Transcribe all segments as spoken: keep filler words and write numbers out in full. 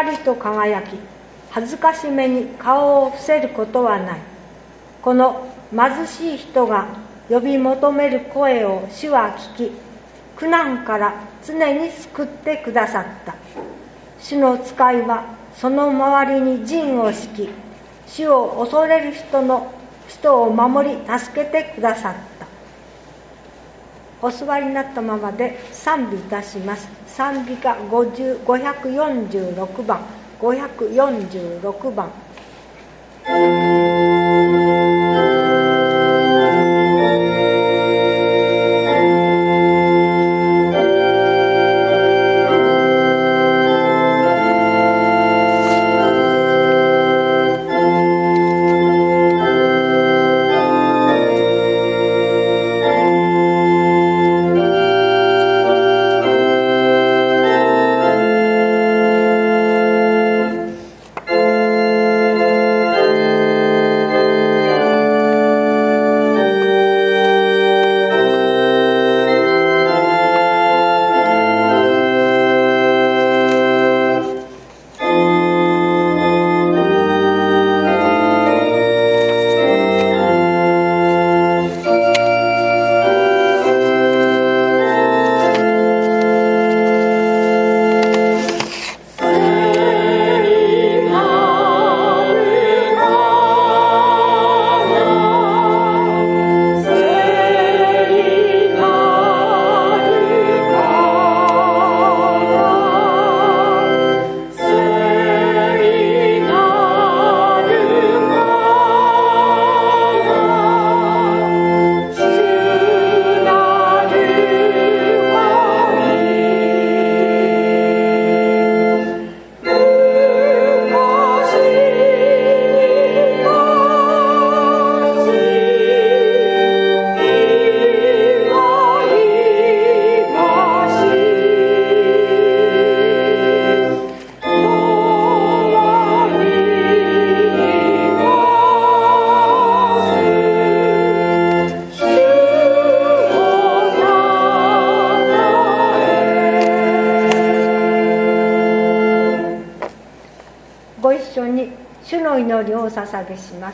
光と輝き、恥ずかしめに顔を伏せることはない。この貧しい人が呼び求める声を主は聞き、苦難から常に救ってくださった。主の使いはその周りに陣を敷き、主を恐れる人の人を守り助けてくださった。お座りになったままで賛美いたします。賛美歌ごひゃくよんじゅうろくばん、ごひゃくよんじゅうろくばん。主の祈りをお捧げします。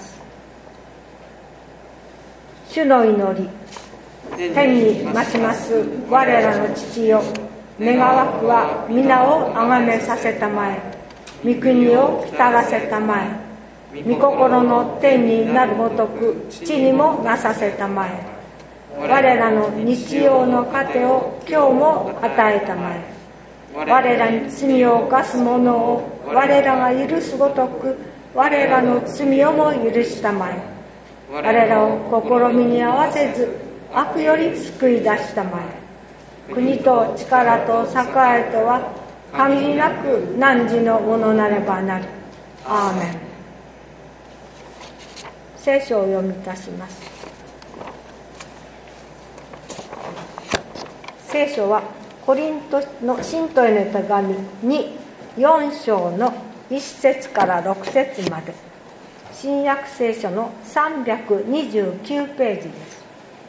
主の祈り。天に増します我らの父よ、願わくは皆をあがめさせたまえ、御国を来たらせたまえ、御心の天になるごとく地にもなさせたまえ。我らの日曜の糧を今日も与えたまえ。我らに罪を犯す者を我らが許すごとく我らの罪をも許したまえ。我らを試みに合わせず悪より救い出したまえ。国と力と栄えとは限りなく汝のものなればなる。アーメン。聖書をお読みいたします。聖書はコリントの信徒への手紙によん章のいち節からろく節まで、新約聖書のさんびゃくにじゅうきゅうページです。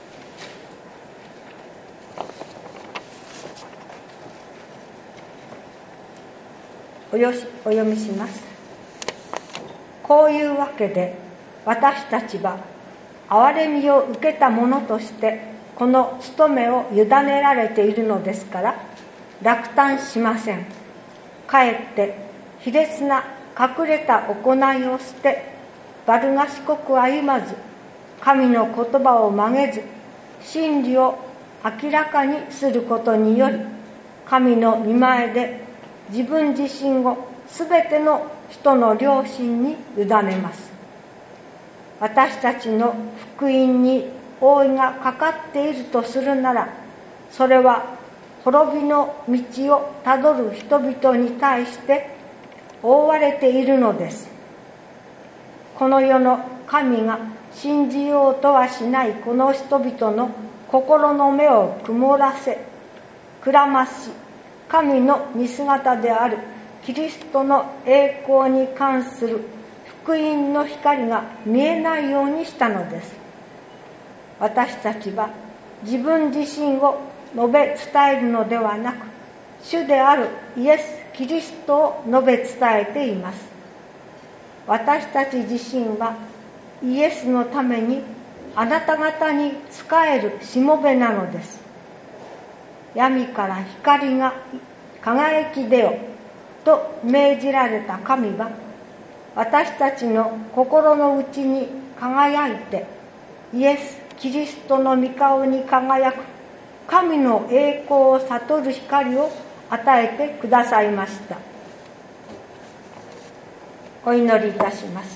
およしお読みします。こういうわけで私たちは憐れみを受けた者としてこの務めを委ねられているのですから落胆しません。かえって卑劣な隠れた行いを捨て、悪賢く歩まず、神の言葉を曲げず、真理を明らかにすることにより、神の御前で自分自身をすべての人の良心に委ねます。私たちの福音に覆いがかかっているとするなら、それは滅びの道をたどる人々に対して覆われているのです。この世の神が信じようとはしないこの人々の心の目を曇らせ、くらまし、神の似姿であるキリストの栄光に関する福音の光が見えないようにしたのです。私たちは自分自身を述べ伝えるのではなく、主であるイエス・キキリストを述べ伝えています。私たち自身はイエスのためにあなた方に仕えるしもべなのです。闇から光が輝き出よと命じられた神が、私たちの心の内に輝いてイエス・キリストの御顔に輝く神の栄光を悟る光を与えてくださいました。お祈りいたします。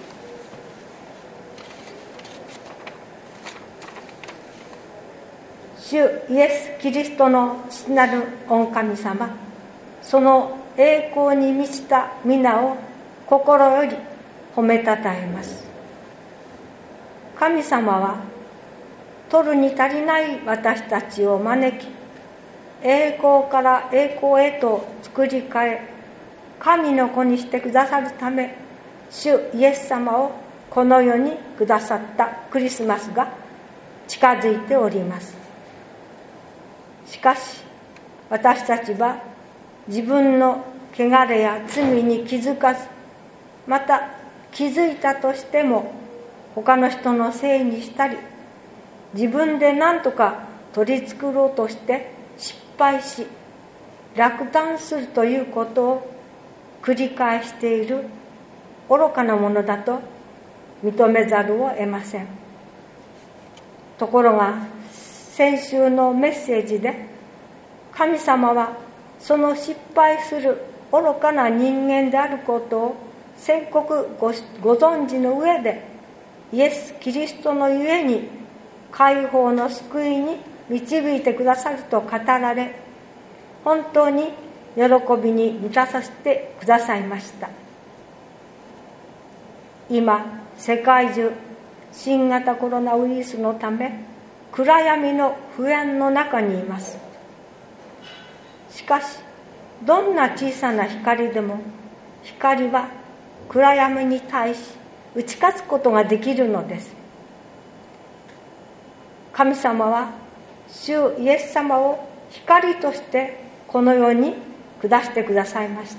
主イエス・キリストの父なる御神様、その栄光に満ちた皆を心より褒めたたえます。神様は取るに足りない私たちを招き、栄光から栄光へと作り変え、神の子にしてくださるため、主イエス様をこの世にくださったクリスマスが近づいております。しかし私たちは自分の汚れや罪に気づかず、また気づいたとしても他の人のせいにしたり、自分で何とか取り繕ろうとして失敗し落胆するということを繰り返している愚かなものだと認めざるを得ません。ところが先週のメッセージで、神様はその失敗する愚かな人間であることを宣告 ご, ご存知の上で、イエス・キリストのゆえに解放の救いに導いてくださると語られ、本当に喜びに満たさせてくださいました。今世界中新型コロナウイルスのため暗闇の不安の中にいます。しかしどんな小さな光でも、光は暗闇に対し打ち勝つことができるのです。神様は主イエス様を光としてこの世に下してくださいました。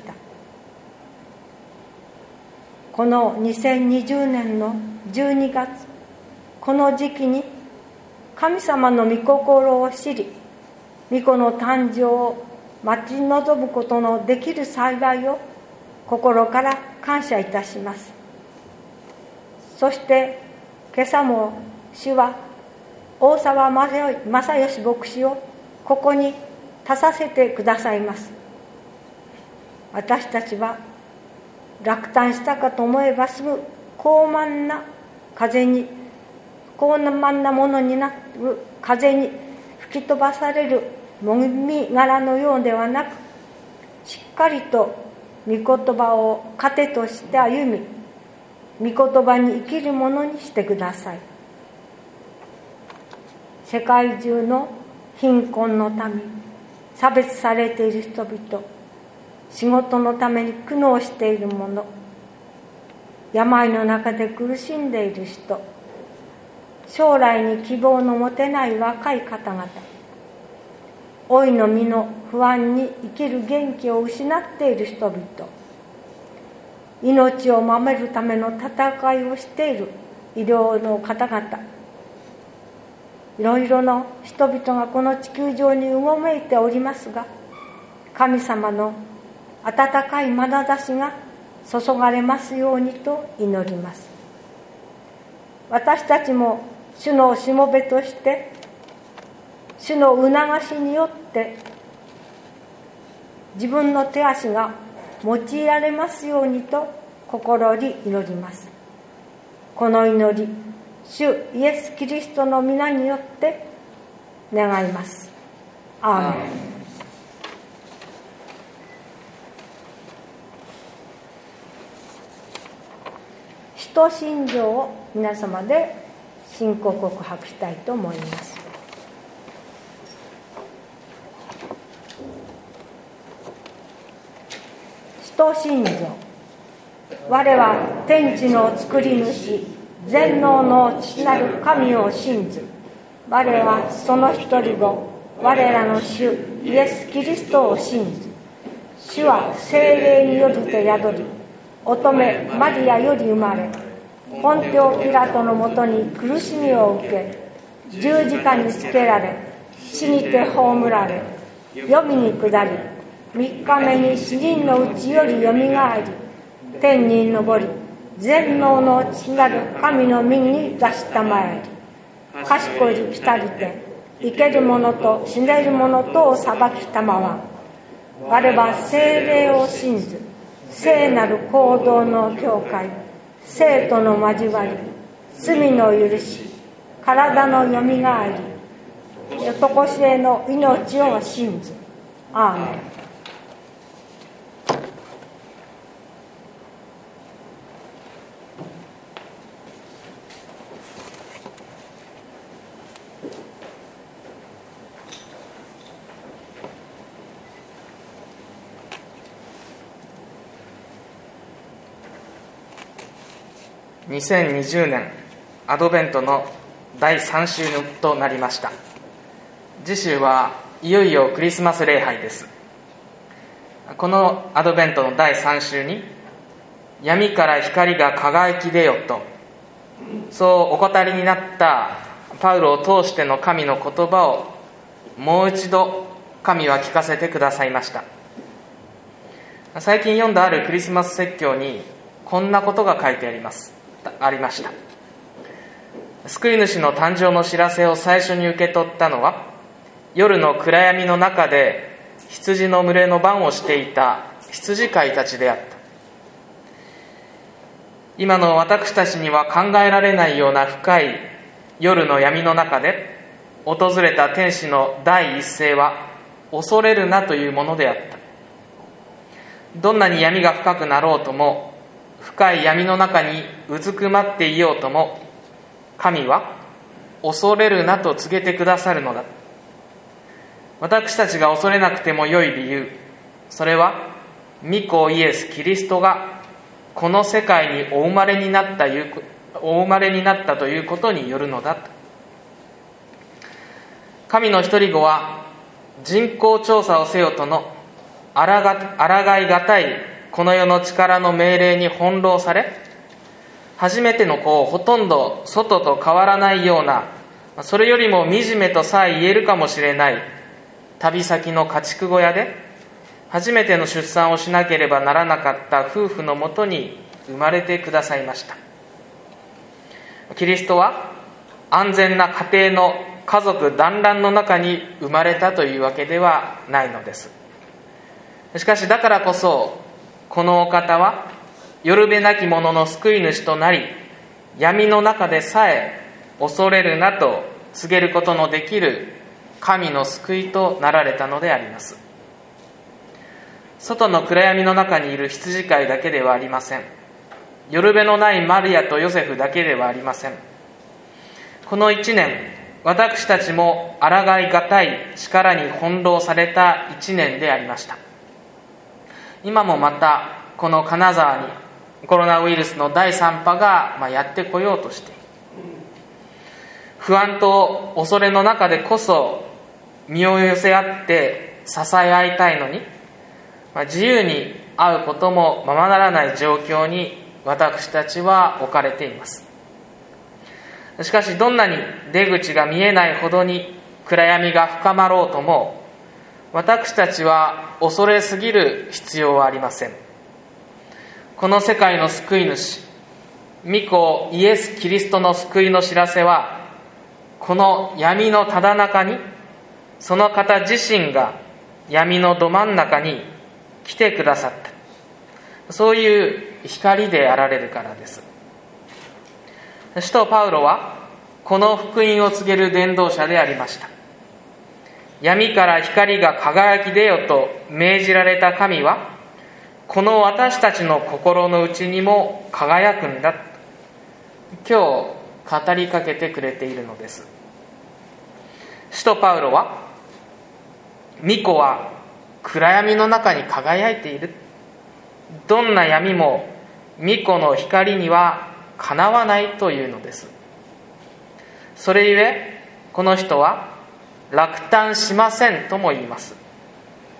このにせんにじゅうねんのじゅうにがつ、この時期に神様の御心を知り、御子の誕生を待ち望むことのできる幸いを心から感謝いたします。そして今朝も主は大沢正義牧師をここに立たせてくださいます。私たちは落胆したかと思えばすぐ高慢な風に高慢なものになる風に吹き飛ばされるもみ殻のようではなく、しっかりと御言葉を糧として歩み、御言葉に生きるものにしてください。世界中の貧困の民、差別されている人々、仕事のために苦悩している者、病の中で苦しんでいる人、将来に希望の持てない若い方々、老いの身の不安に生きる元気を失っている人々、命を守るための戦いをしている医療の方々、いろいろな人々がこの地球上にうごめいておりますが、神様の温かい眼差しが注がれますようにと祈ります。私たちも主のしもべとして主の促しによって自分の手足が用いられますようにと心に祈ります。この祈り、主イエス・キリストの皆によって願います。アーメン。使徒信条を皆様で信仰告白したいと思います。使徒信条。我は天地の作り主、全能の父なる神を信ず。我はその一人子、我らの主イエス・キリストを信ず。 主は聖霊によりて宿り、乙女マリアより生まれ、ポンテオ・ピラトのもとに苦しみを受け、十字架につけられ、死にて葬られ、黄泉に下り、三日目に死人のうちよりよみがえり、天に昇り、全能の父なる神の御に座したまえり、賢い来たりて、生ける者と死ねる者とを裁きたまわ。我は聖霊を信ず、聖なる行動の教会、生との交わり、罪の許し、体のよみがえり、常しえの命を信ず。アーメン。 にせんにじゅうねんアドベントのだいさん週となりました。次週はいよいよクリスマス礼拝です。このアドベントのだいさん週に、闇から光が輝き出よと、そうお語りになったパウロを通しての神の言葉をもう一度神は聞かせてくださいました。最近読んだあるクリスマス説教にこんなことが書いてありますありました。救い主の誕生の知らせを最初に受け取ったのは、夜の暗闇の中で羊の群れの番をしていた羊飼いたちであった。今の私たちには考えられないような深い夜の闇の中で訪れた天使の第一声は、恐れるなというものであった。どんなに闇が深くなろうとも、深い闇の中にうずくまっていようとも、神は恐れるなと告げてくださるのだ。私たちが恐れなくても良い理由、それは御子イエス・キリストがこの世界にお生まれになったお生まれになったということによるのだと。神の一人子は人口調査をせよとのあらが、抗いがたいこの世の力の命令に翻弄され、初めての子をほとんど外と変わらないような、それよりも惨めとさえ言えるかもしれない旅先の家畜小屋で初めての出産をしなければならなかった夫婦のもとに生まれてくださいました。キリストは安全な家庭の家族団らんの中に生まれたというわけではないのです。しかしだからこそ、このお方はよるべなき者の救い主となり、闇の中でさえ恐れるなと告げることのできる神の救いとなられたのであります。外の暗闇の中にいる羊飼いだけではありません。よるべのないマリアとヨセフだけではありません。この一年、私たちも抗いがたい力に翻弄された一年でありました。今もまたこの金沢にコロナウイルスのだいさん波がやってこようとしている。不安と恐れの中でこそ身を寄せ合って支え合いたいのに、自由に会うこともままならない状況に私たちは置かれています。しかしどんなに出口が見えないほどに暗闇が深まろうとも、私たちは恐れすぎる必要はありません。この世界の救い主、御子イエス・キリストの救いの知らせは、この闇のただ中に、その方自身が闇のど真ん中に来てくださった、そういう光であられるからです。使徒パウロはこの福音を告げる伝道者でありました。闇から光が輝き出よと命じられた神は、この私たちの心の内にも輝くんだ、今日語りかけてくれているのです。使徒パウロは、御子は暗闇の中に輝いている、どんな闇も御子の光にはかなわないというのです。それゆえこの人は落胆しませんとも言います。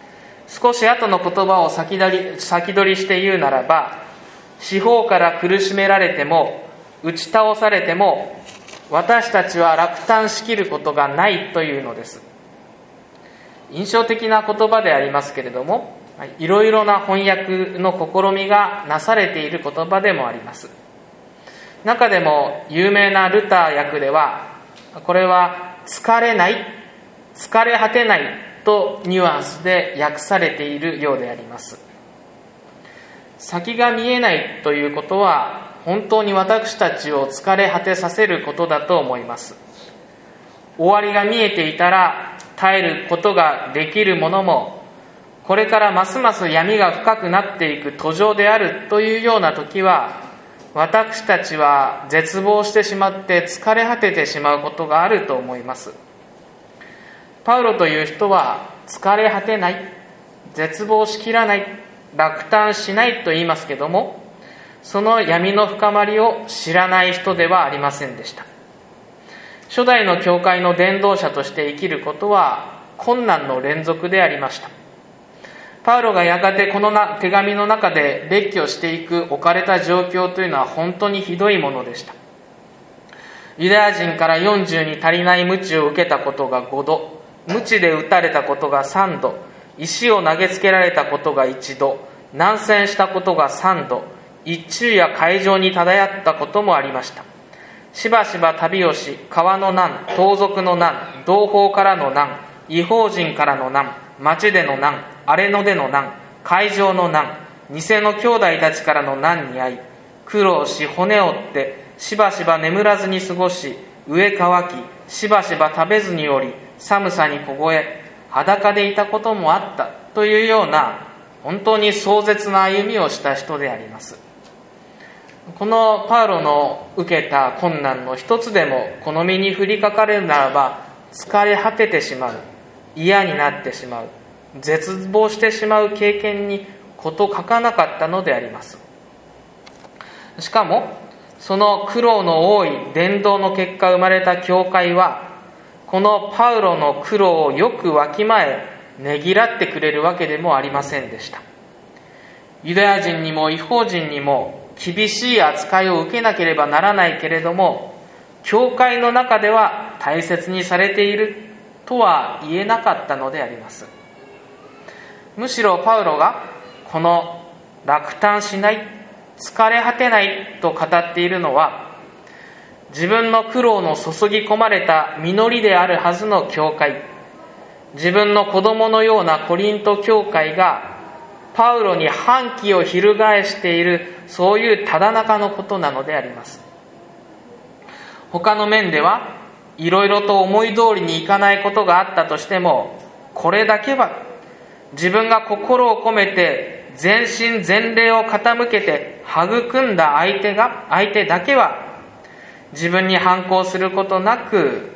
少し後の言葉を先取り、先取りして言うならば、四方から苦しめられても打ち倒されても私たちは落胆しきることがないというのです。印象的な言葉でありますけれども、いろいろな翻訳の試みがなされている言葉でもあります。中でも有名なルター訳では、これは疲れない、疲れ果てないとニュアンスで訳されているようであります。先が見えないということは本当に私たちを疲れ果てさせることだと思います。終わりが見えていたら耐えることができるものも、これからますます闇が深くなっていく途上であるというような時は、私たちは絶望してしまって疲れ果ててしまうことがあると思います。パウロという人は疲れ果てない、絶望しきらない、落胆しないと言いますけども、その闇の深まりを知らない人ではありませんでした。初代の教会の伝道者として生きることは困難の連続でありました。パウロがやがてこのな手紙の中で列挙していく置かれた状況というのは本当にひどいものでした。ユダヤ人からよんじゅうに足りない鞭を受けたことがごど、鞭で打たれたことがさんど、石を投げつけられたことがいちど、難戦したことがさんど、一昼夜海上に漂ったこともありました。しばしば旅をし、川の難、盗賊の難、同胞からの難、異邦人からの難、町での難、荒れ野での難、海上の難、偽の兄弟たちからの難に遭い、苦労し骨折って、しばしば眠らずに過ごし、飢え渇き、しばしば食べずにおり、寒さに凍え、裸でいたこともあったというような、本当に壮絶な歩みをした人であります。このパウロの受けた困難の一つでもこの身に降りかかれるならば、疲れ果ててしまう、嫌になってしまう、絶望してしまう経験に事欠かなかったのであります。しかもその苦労の多い伝道の結果生まれた教会は、このパウロの苦労をよくわきまえねぎらってくれるわけでもありませんでした。ユダヤ人にも異邦人にも厳しい扱いを受けなければならないけれども、教会の中では大切にされているとは言えなかったのであります。むしろパウロがこの落胆しない、疲れ果てないと語っているのは、自分の苦労の注ぎ込まれた実りであるはずの教会、自分の子供のようなコリント教会がパウロに反旗を翻している、そういうただ中のことなのであります。他の面ではいろいろと思い通りにいかないことがあったとしても、これだけは自分が心を込めて全身全霊を傾けて育んだ相手が相手だけは自分に反抗することなく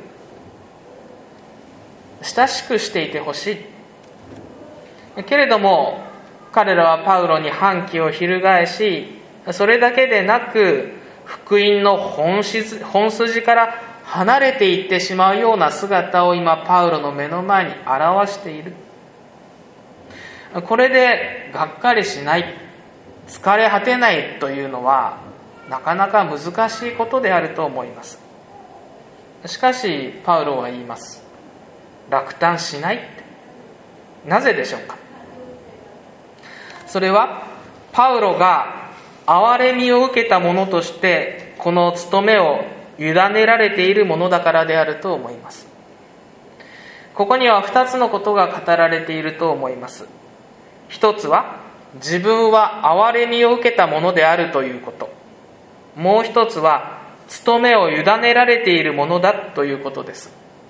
親しくしていてほしい。けれども彼らはパウロに反旗を翻し、それだけでなく福音の本質、本筋から離れていってしまうような姿を今パウロの目の前に表している。これでがっかりしない、疲れ果てないというのはなかなか難しいことであると思います。しかしパウロは言います。落胆しない。なぜでしょうか。それはパウロが憐れみを受けたものとしてこの務めを委ねられているものだからであると思います。ここには二つのことが語られていると思います。一つは自分は憐れみを受けたものであるということ、もう一つは務めを委ねられているものだということです。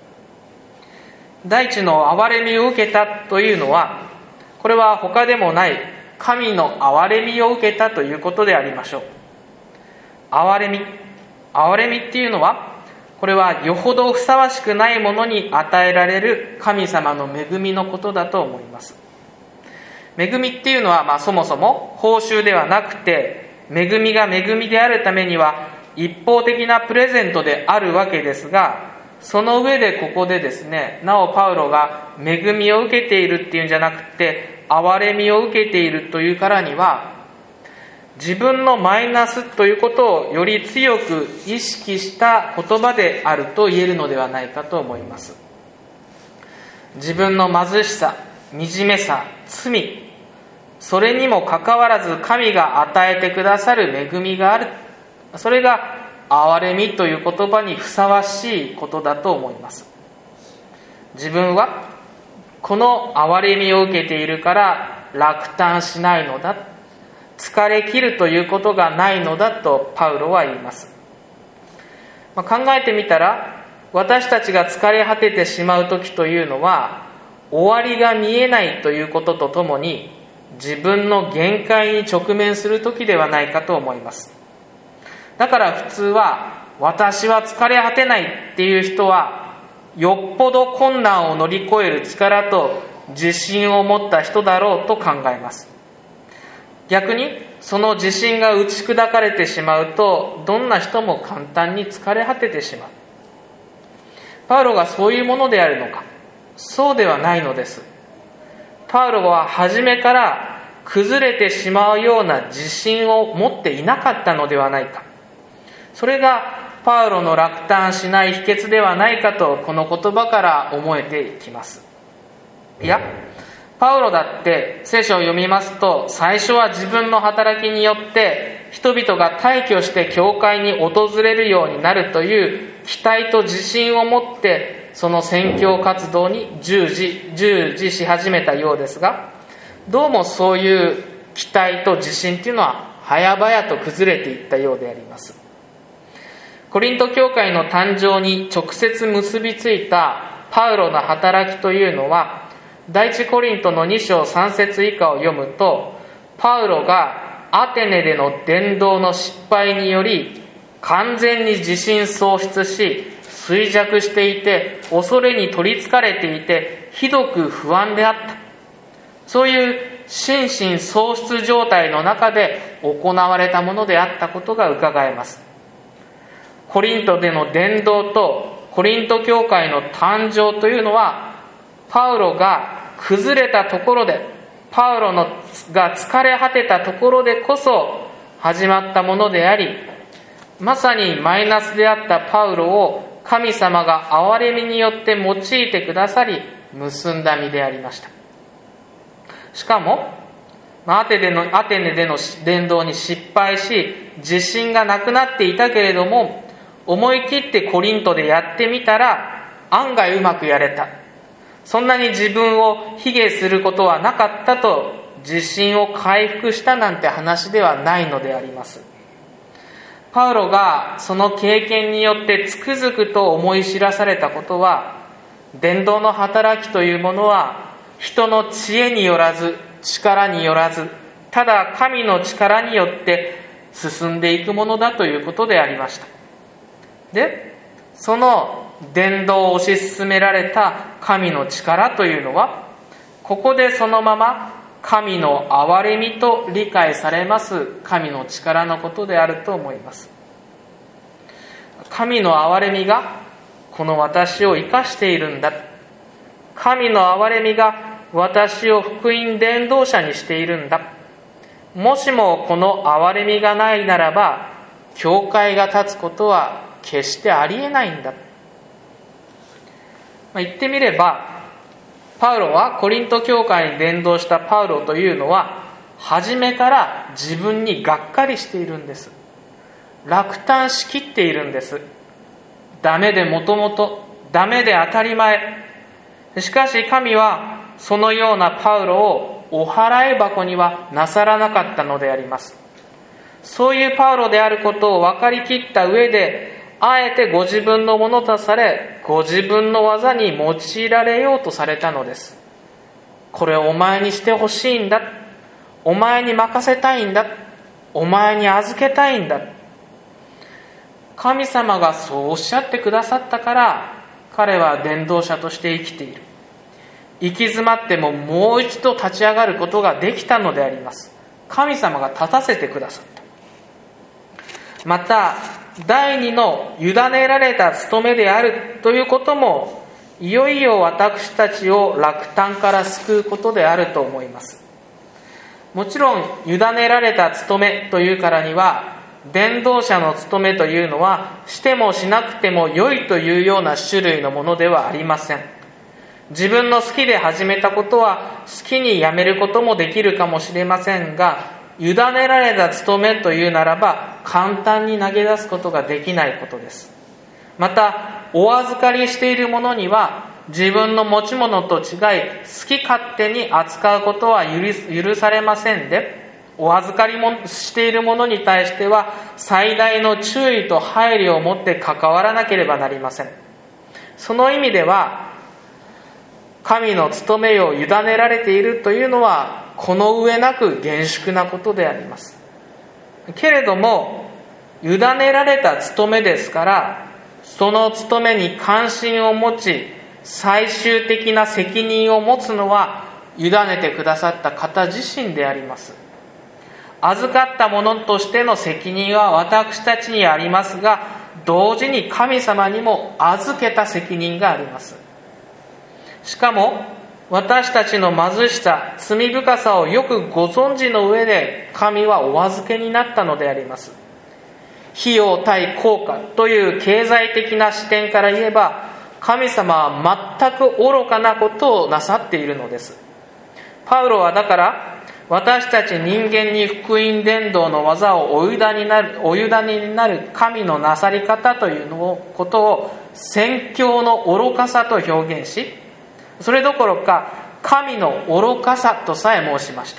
第一の憐れみを受けたというのは、これは他でもない神の憐れみを受けたということでありましょう。憐れみ憐れみっていうのは、これはよほどふさわしくないものに与えられる神様の恵みのことだと思います。恵みっていうのは、まあ、そもそも報酬ではなくて、恵みが恵みであるためには一方的なプレゼントであるわけですが、その上でここでですね、なおパウロが恵みを受けているっていうんじゃなくて、 憐れみを受けているというからには、自分のマイナスということをより強く意識した言葉であると言えるのではないかと思います。自分の貧しさ、惨めさ、罪、それにもかかわらず神が与えてくださる恵みがある。それが憐れみという言葉にふさわしいことだと思います。自分はこの憐れみを受けているから落胆しないのだ、疲れ切るということがないのだとパウロは言います。まあ、考えてみたら、私たちが疲れ果ててしまう時というのは、終わりが見えないということとともに、自分の限界に直面する時ではないかと思います。だから普通は、私は疲れ果てないっていう人は、よっぽど困難を乗り越える力と自信を持った人だろうと考えます。逆にその自信が打ち砕かれてしまうと、どんな人も簡単に疲れ果ててしまう。パウロがそういうものであるのか、そうではないのです。パウロは初めから崩れてしまうような自信を持っていなかったのではないか。それがパウロの落胆しない秘訣ではないかと、この言葉から思えてきます。いや、パウロだって聖書を読みますと、最初は自分の働きによって人々が大挙して教会に訪れるようになるという期待と自信を持って、その宣教活動に従事、従事し始めたようですが、どうもそういう期待と自信というのは早々と崩れていったようであります。コリント教会の誕生に直接結びついたパウロの働きというのは、第一コリントのに章さん節以下を読むと、パウロがアテネでの伝道の失敗により完全に自信喪失し、衰弱していて、恐れに取りつかれていて、ひどく不安であった。そういう心身喪失状態の中で行われたものであったことが伺えます。コリントでの伝道とコリント教会の誕生というのは、パウロが崩れたところで、パウロのが疲れ果てたところでこそ始まったものであり、まさにマイナスであったパウロを神様が憐れみによって用いてくださり、結んだ身でありました。しかもアテネでの、アテネでの伝道に失敗し、自信がなくなっていたけれども、思い切ってコリントでやってみたら案外うまくやれた。そんなに自分を卑下することはなかったと自信を回復したなんて話ではないのであります。パウロがその経験によってつくづくと思い知らされたことは、伝道の働きというものは人の知恵によらず、力によらず、ただ神の力によって進んでいくものだということでありました。で、その伝道を推し進められた神の力というのは、ここでそのまま神の憐れみと理解されます神の力のことであると思います。神の憐れみがこの私を生かしているんだ。神の憐れみが私を福音伝道者にしているんだ。もしもこの憐れみがないならば、教会が立つことは決してありえないんだ。まあ、言ってみれば、パウロはコリント教会に伝道したパウロというのは、初めから自分にがっかりしているんです。落胆しきっているんです。ダメでもともと、ダメで当たり前。しかし神はそのようなパウロをお払い箱にはなさらなかったのであります。そういうパウロであることを分かりきった上で、あえてご自分のものとされ、ご自分の技に用いられようとされたのです。これをお前にしてほしいんだ。お前に任せたいんだ。お前に預けたいんだ。神様がそうおっしゃってくださったから、彼は伝道者として生きている。行き詰まってももう一度立ち上がることができたのであります。神様が立たせてくださった。また、第二の委ねられた務めであるということも、 いよいよ私たちを落胆から救うことであると思います。もちろん委ねられた務めというからには、伝道者の務めというのはしてもしなくても良いというような種類のものではありません。自分の好きで始めたことは好きにやめることもできるかもしれませんが、委ねられた務めというならば簡単に投げ出すことができないことです。またお預かりしているものには自分の持ち物と違い好き勝手に扱うことは 許, 許されませんで、お預かりもしているものに対しては最大の注意と配慮を持って関わらなければなりません。その意味では神の務めを委ねられているというのはこの上なく厳粛なことであります。けれども委ねられた務めですから、その務めに関心を持ち最終的な責任を持つのは委ねてくださった方自身であります。預かったものとしての責任は私たちにありますが、同時に神様にも預けた責任があります。しかも私たちの貧しさ、罪深さをよくご存知の上で神はお預けになったのであります。費用対効果という経済的な視点から言えば、神様は全く愚かなことをなさっているのです。パウロはだから私たち人間に福音伝道の技をお委ねになる、お委ねになる神のなさり方というのをことを宣教の愚かさと表現し、それどころか神の愚かさとさえ申しました。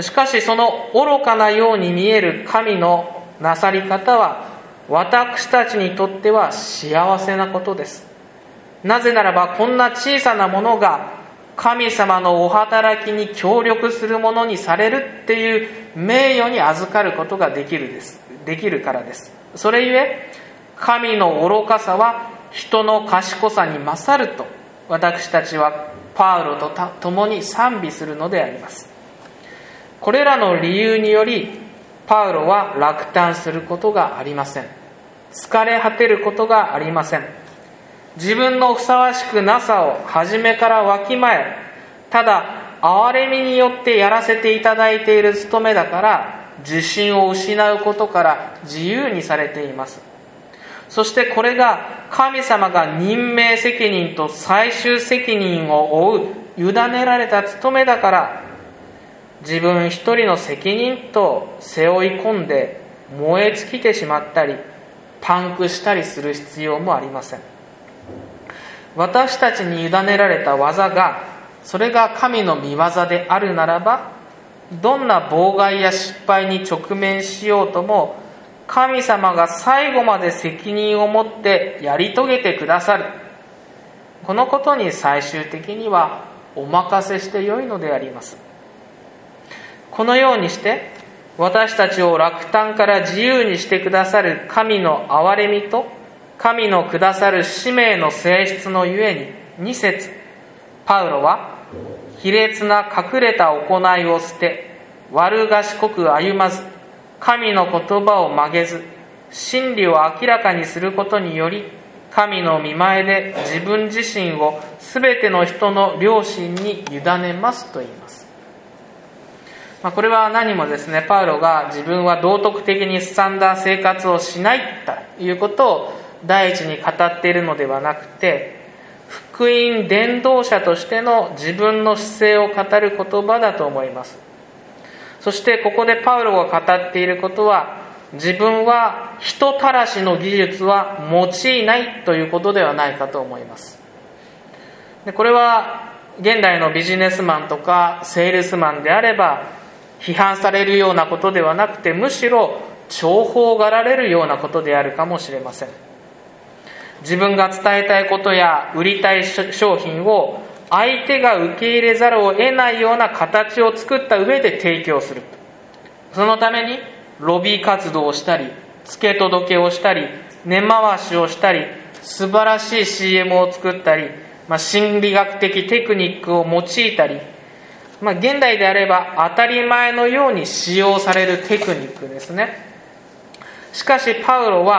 しかしその愚かなように見える神のなさり方は私たちにとっては幸せなことです。なぜならばこんな小さなものが神様のお働きに協力するものにされるっていう名誉に預かることができるです。できるからです。それゆえ神の愚かさは人の賢さに勝ると私たちはパウロと共に賛美するのであります。これらの理由によりパウロは落胆することがありません。疲れ果てることがありません。自分のふさわしくなさを初めからわきまえ、ただ憐れみによってやらせていただいている務めだから自信を失うことから自由にされています。そしてこれが神様が任命責任と最終責任を負う委ねられた務めだから、自分一人の責任と背負い込んで燃え尽きてしまったりパンクしたりする必要もありません。私たちに委ねられた技が、それが神の御業であるならば、どんな妨害や失敗に直面しようとも神様が最後まで責任を持ってやり遂げてくださる。このことに最終的にはお任せしてよいのであります。このようにして私たちを落胆から自由にしてくださる神の憐れみと神のくださる使命の性質のゆえに、に節、パウロは卑劣な隠れた行いを捨て、悪賢く歩まず、神の言葉を曲げず、真理を明らかにすることにより、神の御前で自分自身をすべての人の良心に委ねますと言います。まあ、これは何もですね、パウロが自分は道徳的にすさんだ生活をしないということを第一に語っているのではなくて、福音伝道者としての自分の姿勢を語る言葉だと思います。そしてここでパウロが語っていることは、自分は人たらしの技術は用いないということではないかと思います。でこれは現代のビジネスマンとかセールスマンであれば批判されるようなことではなくて、むしろ重宝がられるようなことであるかもしれません。自分が伝えたいことや売りたい商品を相手が受け入れざるを得ないような形を作った上で提供する。そのためにロビー活動をしたり、付け届けをしたり、根回しをしたり、素晴らしい シーエム を作ったり、まあ、心理学的テクニックを用いたり、まあ、現代であれば当たり前のように使用されるテクニックですね。しかしパウロは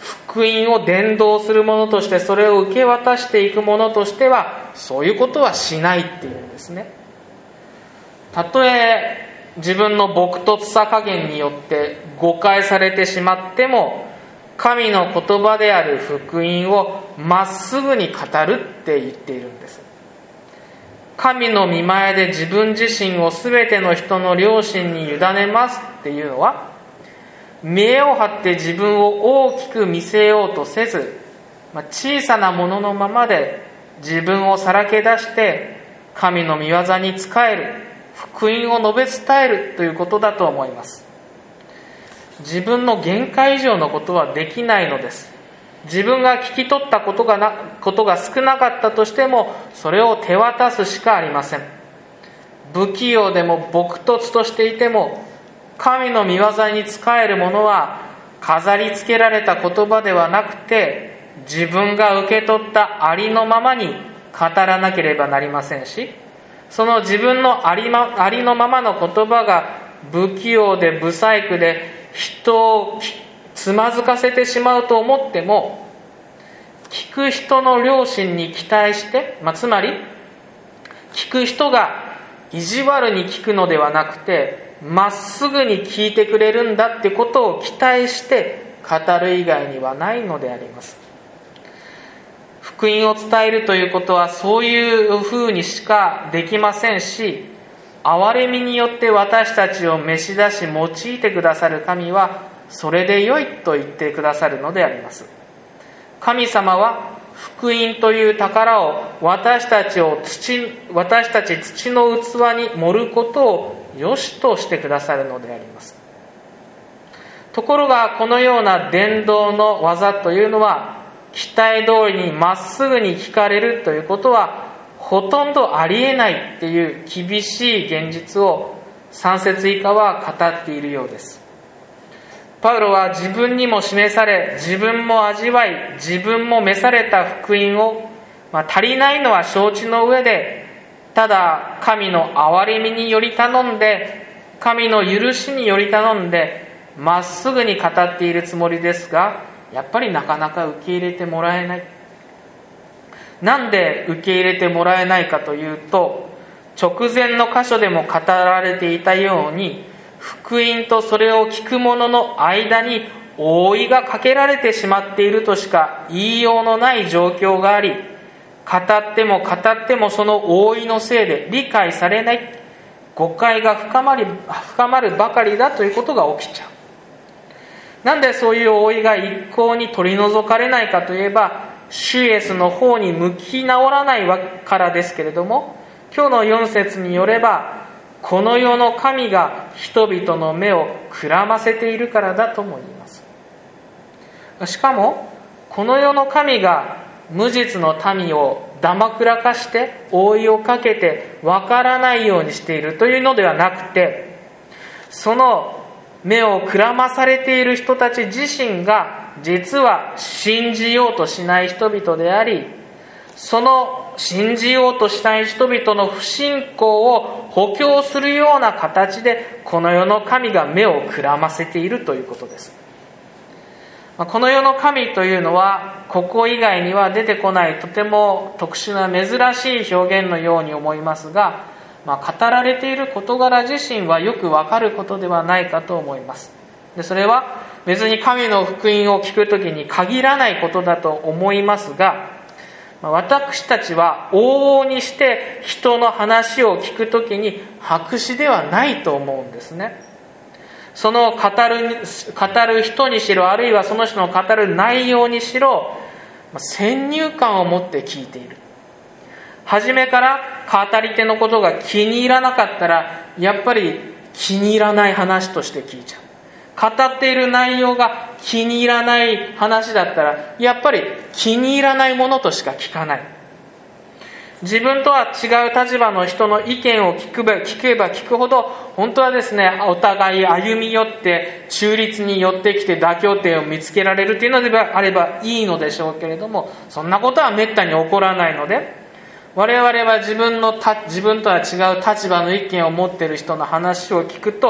福音を伝道する者として、それを受け渡していく者としてはそういうことはしないっていうんですね。たとえ自分の朴突さ加減によって誤解されてしまっても、神の言葉である福音をまっすぐに語るって言っているんです。神の御前で自分自身をすべての人の良心に委ねますっていうのは、見栄を張って自分を大きく見せようとせず、まあ、小さなもののままで自分をさらけ出して神の御業に仕える、福音を述べ伝えるということだと思います。自分の限界以上のことはできないのです。自分が聞き取ったことがな、ことが少なかったとしても、それを手渡すしかありません。不器用でも朴突としていても、神の御業に仕える者は飾り付けられた言葉ではなくて、自分が受け取ったありのままに語らなければなりませんし、その自分のありま、ありのままの言葉が不器用で不細工で人をつまずかせてしまうと思っても、聞く人の良心に期待して、まあ、つまり聞く人が意地悪に聞くのではなくて、まっすぐに聞いてくれるんだってことを期待して語る以外にはないのであります。福音を伝えるということはそういうふうにしかできませんし、憐れみによって私たちを召し出し用いてくださる神はそれで良いと言ってくださるのであります。神様は福音という宝を私たちを土私たち土の器に盛ることを良しとしてくださるのであります。ところがこのような伝道の技というのは、期待通りにまっすぐに聞かれるということはほとんどありえないっていう厳しい現実をさん節以下は語っているようです。パウロは自分にも示され、自分も味わい、自分も召された福音を、まあ、足りないのは承知の上で、ただ神の憐れみにより頼んで、神の許しにより頼んで、まっすぐに語っているつもりですが、やっぱりなかなか受け入れてもらえない。なんで受け入れてもらえないかというと、直前の箇所でも語られていたように、福音とそれを聞く者の間に覆いがかけられてしまっているとしか言いようのない状況があり、語っても語ってもその覆いのせいで理解されない、誤解が深まり、深まるばかりだということが起きちゃう。なんでそういう覆いが一向に取り除かれないかといえば、主イエスの方に向き直らないからですけれども、今日のよん節によれば、この世の神が人々の目をくらませているからだとも言います。しかもこの世の神が無実の民をだまくらかして覆いをかけてわからないようにしているというのではなくて、その目をくらまされている人たち自身が実は信じようとしない人々であり、その信じようとしない人々の不信仰を補強するような形でこの世の神が目をくらませているということです。この世の神というのはここ以外には出てこないとても特殊な珍しい表現のように思いますが、まあ、語られている事柄自身はよくわかることではないかと思います。でそれは別に神の福音を聞くときに限らないことだと思いますが、私たちは往々にして人の話を聞くときに白紙ではないと思うんですね。その語る、語る人にしろ、あるいはその人の語る内容にしろ、先入観を持って聞いている。初めから語り手のことが気に入らなかったら、やっぱり気に入らない話として聞いちゃう。語っている内容が気に入らない話だったら、やっぱり気に入らないものとしか聞かない。自分とは違う立場の人の意見を聞けば聞けば聞くほど、本当はですね、お互い歩み寄って中立に寄ってきて妥協点を見つけられるというのであればいいのでしょうけれども、そんなことはめったに起こらないので、我々は自分のた自分とは違う立場の意見を持っている人の話を聞くと、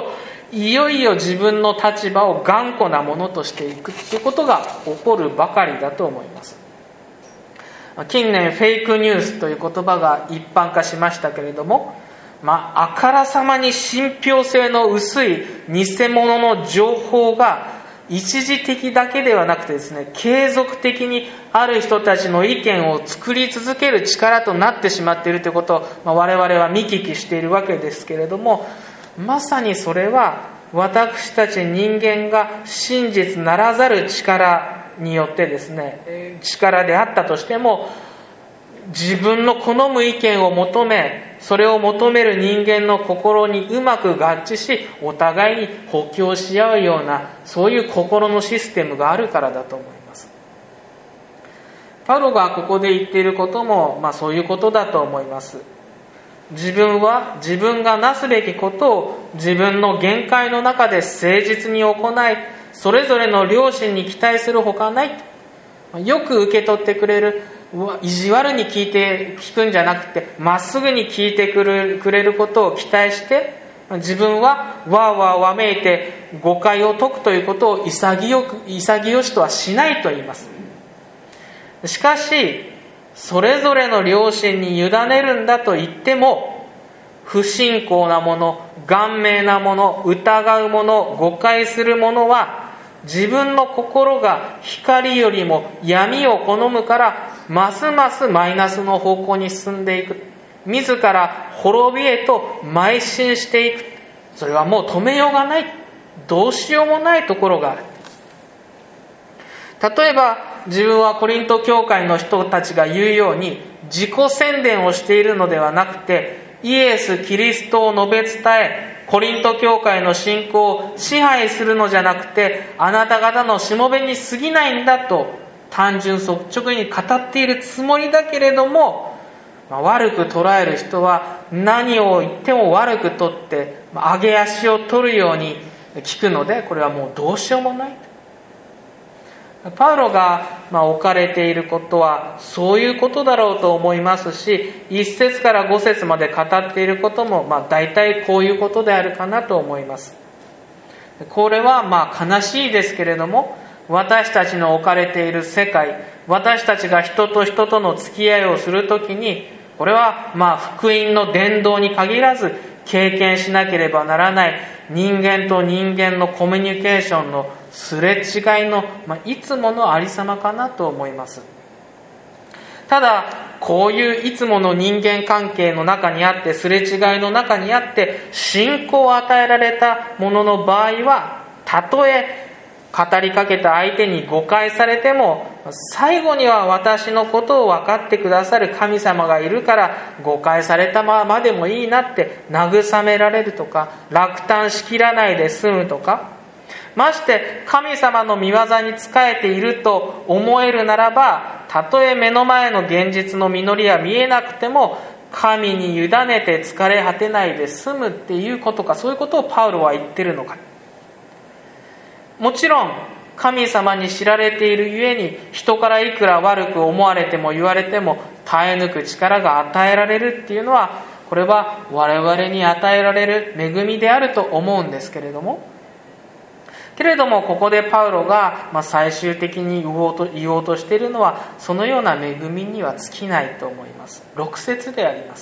いよいよ自分の立場を頑固なものとしていくということが起こるばかりだと思います。近年フェイクニュースという言葉が一般化しましたけれども、まあ、あからさまに信憑性の薄い偽物の情報が一時的だけではなくてですね、継続的にある人たちの意見を作り続ける力となってしまっているということを、まあ、我々は見聞きしているわけですけれども、まさにそれは私たち人間が真実ならざる力によってですね、力であったとしても、自分の好む意見を求め、それを求める人間の心にうまく合致し、お互いに補強し合うような、そういう心のシステムがあるからだと思います。パウロがここで言っていることも、まあ、そういうことだと思います。自分は自分がなすべきことを自分の限界の中で誠実に行い、それぞれの良心に期待するほかない。よく受け取ってくれる、意地悪に聞いて聞くんじゃなくて、まっすぐに聞いてくれる、くれることを期待して、自分はわーわーわめいて誤解を解くということを潔く潔しとはしないと言います。しかしそれぞれの良心に委ねるんだと言っても、不信仰なもの、顔昧なもの、疑うもの、誤解するものは、自分の心が光よりも闇を好むから、ますますマイナスの方向に進んでいく。自ら滅びへと邁進していく。それはもう止めようがない。どうしようもないところがある。例えば、自分はコリント教会の人たちが言うように、自己宣伝をしているのではなくて、イエス・キリストを述べ伝え、コリント教会の信仰を支配するのじゃなくて、あなた方のしもべに過ぎないんだと、単純率直に語っているつもりだけれども、まあ、悪く捉える人は何を言っても悪く取って、まあ、上げ足を取るように聞くので、これはもうどうしようもない。パウロが置かれていることはそういうことだろうと思いますし、いっ節からご節まで語っていることもまあ大体こういうことであるかなと思います。これはまあ悲しいですけれども、私たちの置かれている世界、私たちが人と人との付き合いをするときに、これはまあ福音の伝道に限らず経験しなければならない人間と人間のコミュニケーションのすれ違いの、まあ、いつものありさまかなと思います。ただこういういつもの人間関係の中にあって、すれ違いの中にあって信仰を与えられたものの場合は、たとえ語りかけた相手に誤解されても、最後には私のことを分かってくださる神様がいるから誤解されたままでもいいなって慰められるとか、落胆しきらないで済むとか、まして神様の御業に仕えていると思えるならば、たとえ目の前の現実の実りは見えなくても神に委ねて疲れ果てないで済むっていうことか、そういうことをパウロは言ってるのか。もちろん神様に知られているゆえに、人からいくら悪く思われても言われても耐え抜く力が与えられるっていうのは、これは我々に与えられる恵みであると思うんですけれども、けれどもここでパウロがまあ最終的に言おうと、言おうとしているのは、そのような恵みには尽きないと思います。ろく節であります。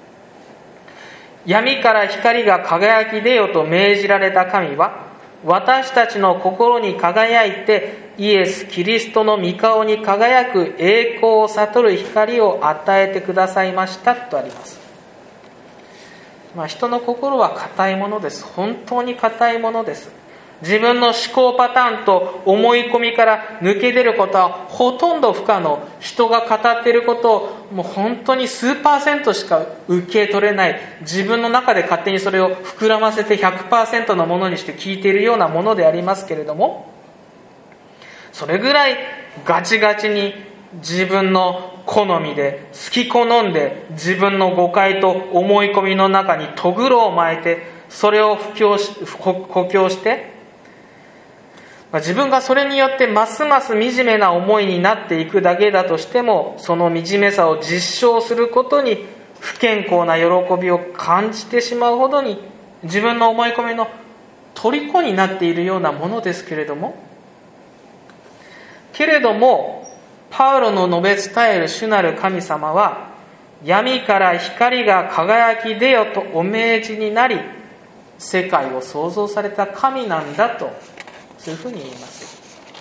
闇から光が輝き出よと命じられた神は、私たちの心に輝いてイエス・キリストの御顔に輝く栄光を悟る光を与えてくださいましたとあります。まあ、人の心は硬いものです。本当に硬いものです。自分の思考パターンと思い込みから抜け出ることはほとんど不可能。人が語っていることをもう本当に数パーセントしか受け取れない。自分の中で勝手にそれを膨らませて ひゃくパーセント のものにして聞いているようなものでありますけれども、それぐらいガチガチに自分の好みで好き好んで、自分の誤解と思い込みの中にとぐろを巻いて、それを布教し補強して自分がそれによってますます惨めな思いになっていくだけだとしても、その惨めさを実証することに不健康な喜びを感じてしまうほどに、自分の思い込みの虜になっているようなものですけれども、けれどもパウロの述べ伝える主なる神様は、闇から光が輝き出よとお命じになり、世界を創造された神なんだと、そういうふうに言います。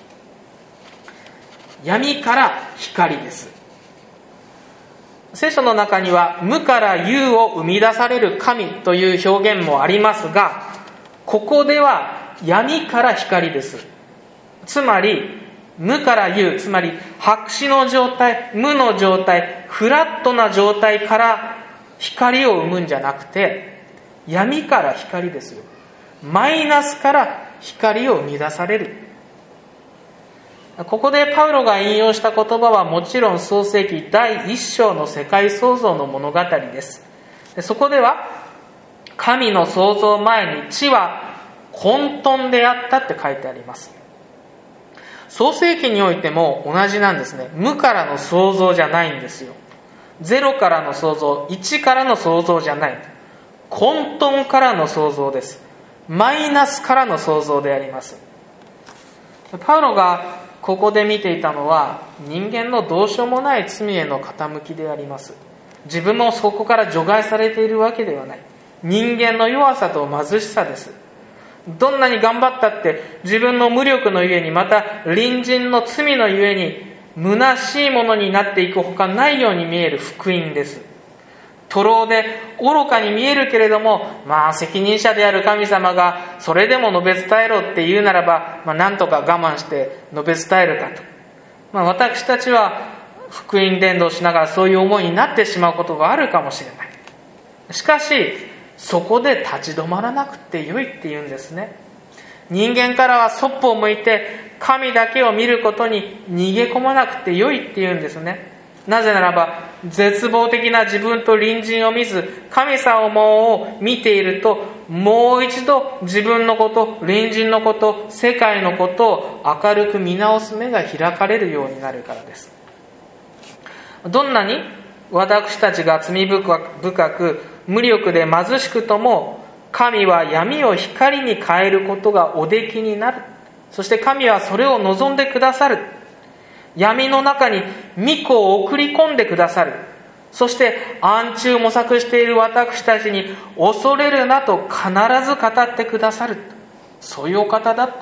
闇から光です。聖書の中には無から有を生み出される神という表現もありますが、ここでは闇から光です。つまり無から有、つまり白紙の状態、無の状態、フラットな状態から光を生むんじゃなくて、闇から光ですよ。マイナスから光を生み出される。ここでパウロが引用した言葉はもちろん創世記だいいっ章の世界創造の物語です。そこでは神の創造前に地は混沌であったって書いてあります。創世記においても同じなんですね。無からの創造じゃないんですよ。ゼロからの創造、いちからの創造じゃない。混沌からの創造です。マイナスからの創造であります。パウロがここで見ていたのは、人間のどうしようもない罪への傾きであります。自分もそこから除外されているわけではない。人間の弱さと貧しさです。どんなに頑張ったって自分の無力のゆえに、また隣人の罪のゆえに虚しいものになっていくほかないように見える福音です。徒労で愚かに見えるけれども、まあ責任者である神様がそれでも述べ伝えろって言うならば、まあなんとか我慢して述べ伝えるかと。まあ私たちは福音伝道しながらそういう思いになってしまうことがあるかもしれない。しかしそこで立ち止まらなくてよいって言うんですね。人間からはそっぽを向いて神だけを見ることに逃げ込まなくてよいって言うんですね。なぜならば絶望的な自分と隣人を見ず、神様を見ていると、もう一度自分のこと、隣人のこと、世界のことを明るく見直す目が開かれるようになるからです。どんなに私たちが罪深く無力で貧しくとも、神は闇を光に変えることがおできになる。そして神はそれを望んでくださる。闇の中に御子を送り込んでくださる。そして暗中模索している私たちに恐れるなと必ず語ってくださる。そういうお方だ。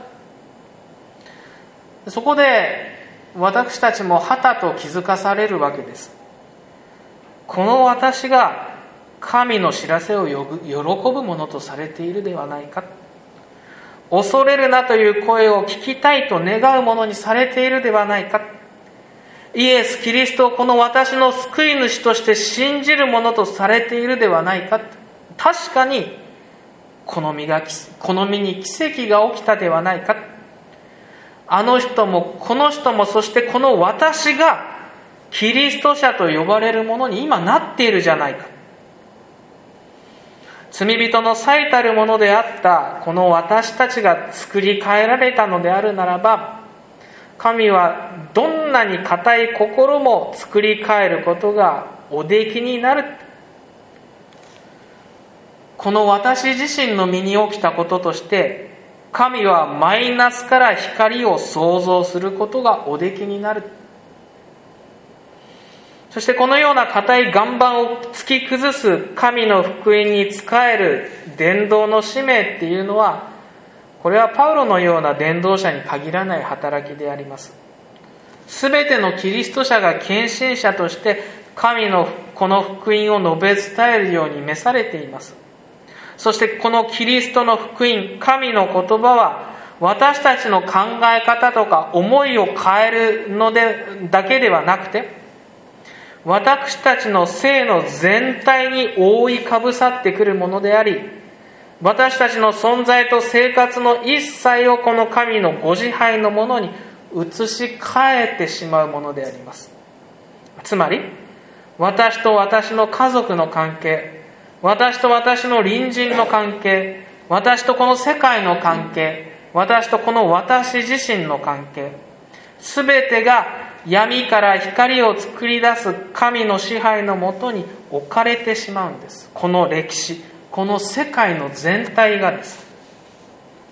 そこで私たちもはたと気づかされるわけです。この私が神の知らせを喜ぶものとされているではないか。恐れるなという声を聞きたいと願うものにされているではないか。イエス・キリストをこの私の救い主として信じるものとされているではないか。確かにこの身がこの身に奇跡が起きたではないか。あの人もこの人も、そしてこの私がキリスト者と呼ばれるものに今なっているじゃないか。罪人の最たるものであったこの私たちが作り変えられたのであるならば、神はどんなに固い心も作り変えることがおできになる。この私自身の身に起きたこととして、神はマイナスから光を創造することがおできになる。そしてこのような固い岩盤を突き崩す神の福音に仕える伝道の使命っていうのは、これはパウロのような伝道者に限らない働きであります。すべてのキリスト者が献身者として神のこの福音を述べ伝えるように召されています。そしてこのキリストの福音、神の言葉は私たちの考え方とか思いを変えるのでだけではなくて、私たちの生の全体に覆いかぶさってくるものであり、私たちの存在と生活の一切をこの神のご支配のものに移し替えてしまうものであります。つまり、私と私の家族の関係、私と私の隣人の関係、私とこの世界の関係、私とこの私自身の関係、すべてが闇から光を作り出す神の支配のもとに置かれてしまうんです。この歴史、この世界の全体がです。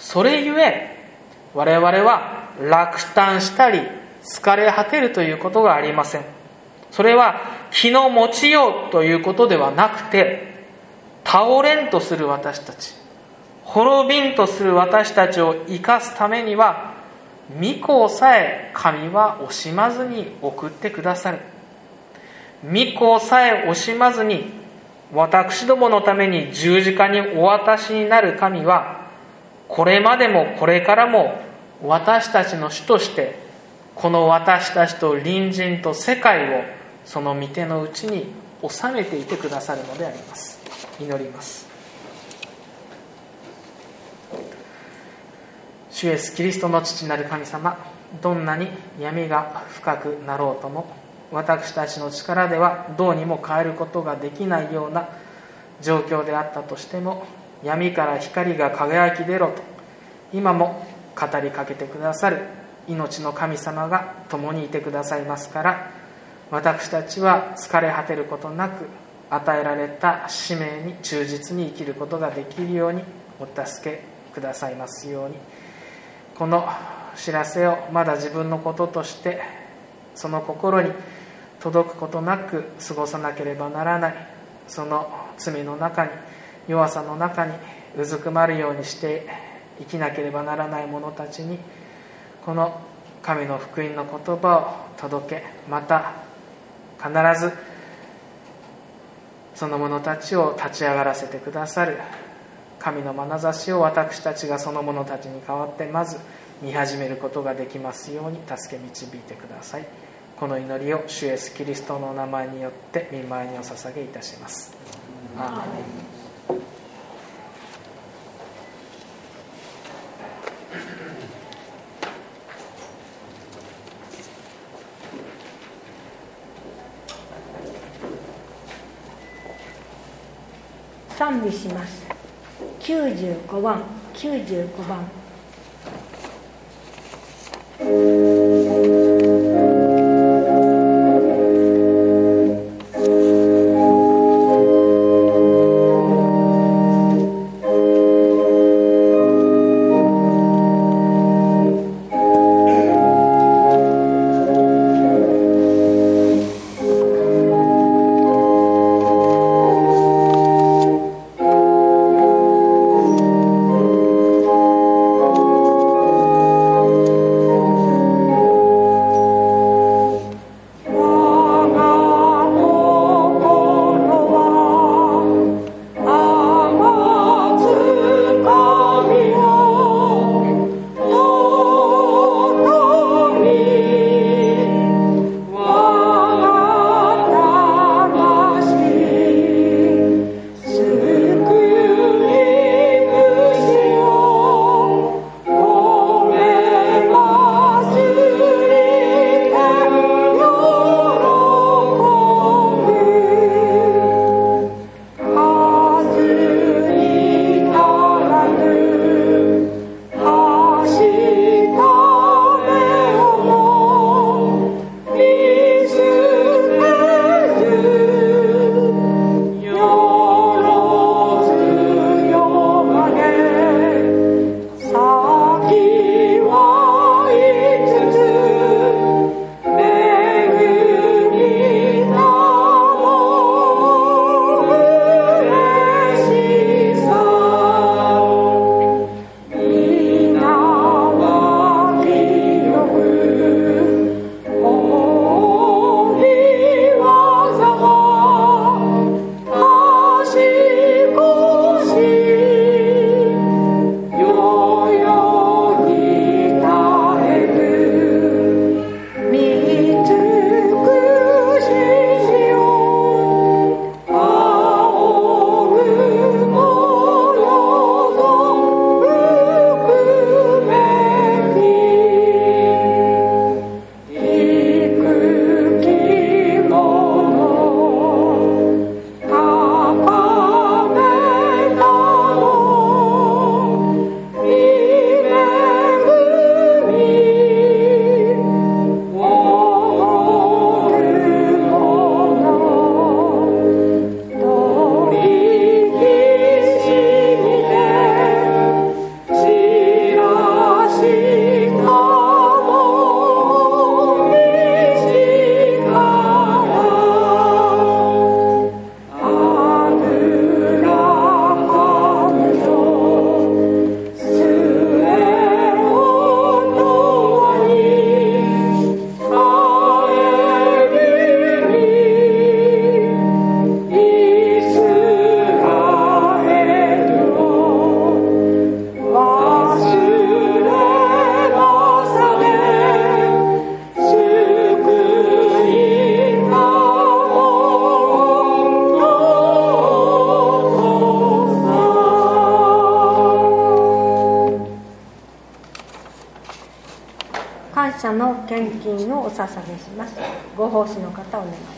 それゆえ我々は落胆したり疲れ果てるということがありません。それは気の持ちようということではなくて、倒れんとする私たち、滅びんとする私たちを生かすためには、御子さえ神は惜しまずに送ってくださる。御子さえ惜しまずに私どものために十字架にお渡しになる神は、これまでもこれからも私たちの主として、この私たちと隣人と世界をその御手のうちに収めていてくださるのであります。祈ります。主イエスキリストの父なる神様、どんなに闇が深くなろうとも、私たちの力ではどうにも変えることができないような状況であったとしても、闇から光が輝き出ろと今も語りかけてくださる命の神様が共にいてくださいますから、私たちは疲れ果てることなく与えられた使命に忠実に生きることができるようにお助けくださいますように。この知らせをまだ自分のこととしてその心に届くことなく過ごさなければならない、その罪の中に弱さの中にうずくまるようにして生きなければならない者たちに、この神の福音の言葉を届け、また必ずその者たちを立ち上がらせてくださる神の眼差しを私たちがその者たちに代わってまず見始めることができますように助け導いてください。この祈りを主イエスキリストの名前によって御前にお捧げいたします。アーメン。 賛美します。きゅうじゅうごばん、きゅうじゅうごばん。 「 感謝の献金をお捧げします。ご奉仕の方お願いします。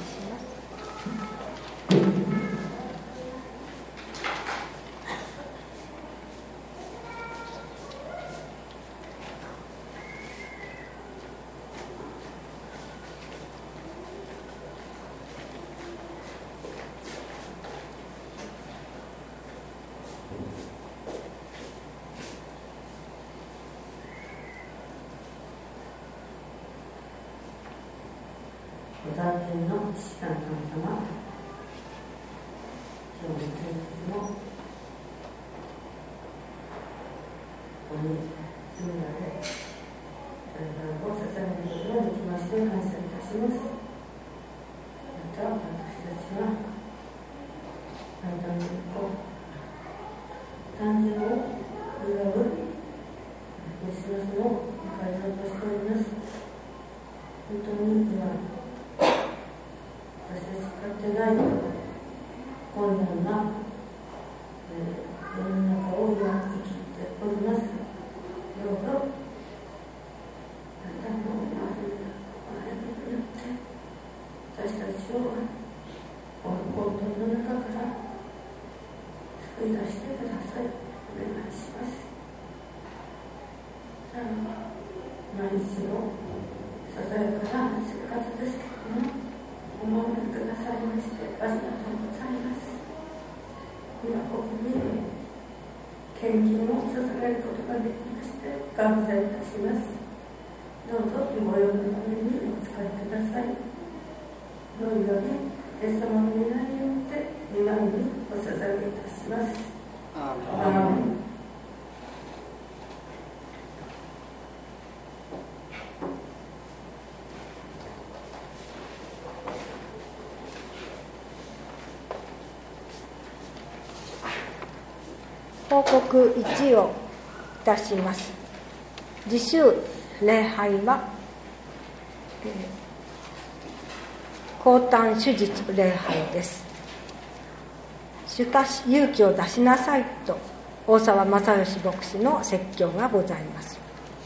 ご在天の父なる神様、今日の天日もここに住むのであなたを捧げることができまして感謝いたします。また私たちはあなたの誕生を祝うクリスマスを迎えようとしております。本当に今私たち勝手ない困難な、えー、世の中を今生きております。どうぞあなたの愛によって私たちをこの混沌の中から救い出してください。お願いします。毎日のささやかな生活ですけどもお守りくださいましてありがとうございます。今ここに献金を捧げることができまして感謝いたします。どうぞご用のためにお使いください。どうよりイエス様の皆によって皆にお捧げいたします。アーメン。 報告いちをいたします。次週礼拝は、えー、降誕手術礼拝です。しかし勇気を出しなさいと大沢正義牧師の説教がございます。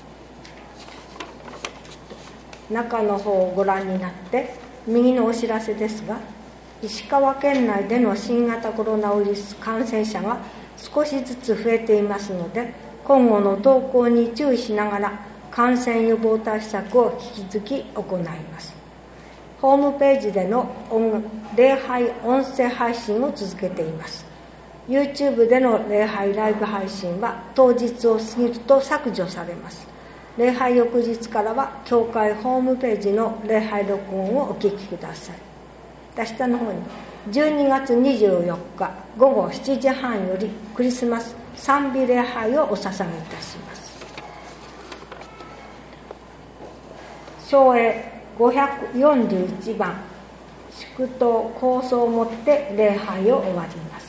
中の方をご覧になって右のお知らせですが、石川県内での新型コロナウイルス感染者が少しずつ増えていますので、今後の動向に注意しながら感染予防対策を引き続き行います。ホームページでの礼拝音声配信を続けています。 YouTube での礼拝ライブ配信は当日を過ぎると削除されます。礼拝翌日からは教会ホームページの礼拝録音をお聞きください。下の方にじゅうにがつにじゅうよっかごごしちじはんよりクリスマス賛美礼拝をお捧げいたします。唱詠ごひゃくよんじゅういちばん祝祷構想をもって礼拝を終わります。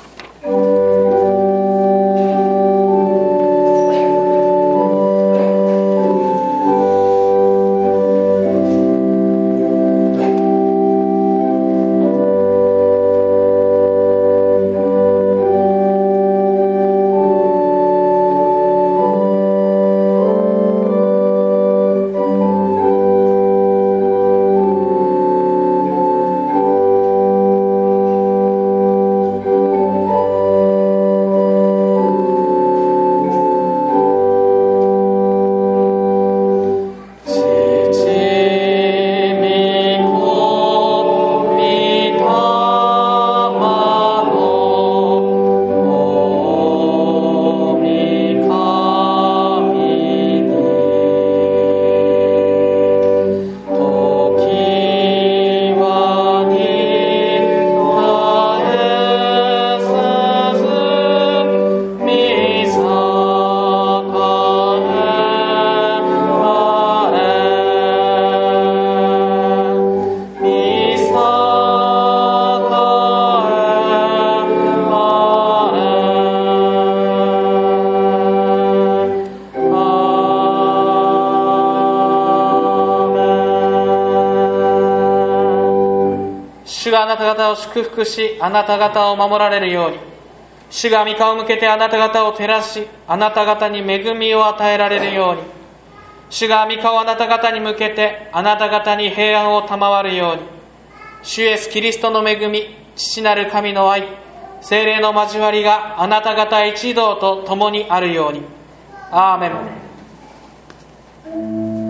あなた方を祝福し、あなた方を守られるように。主が御顔を向けてあなた方を照らし、あなた方に恵みを与えられるように。 主が御顔をあなた方に向けてあなた方に平安を賜るように。主イエスキリストの恵み、父なる神の愛、聖霊の交わりがあなた方一同と共にあるように。アーメン。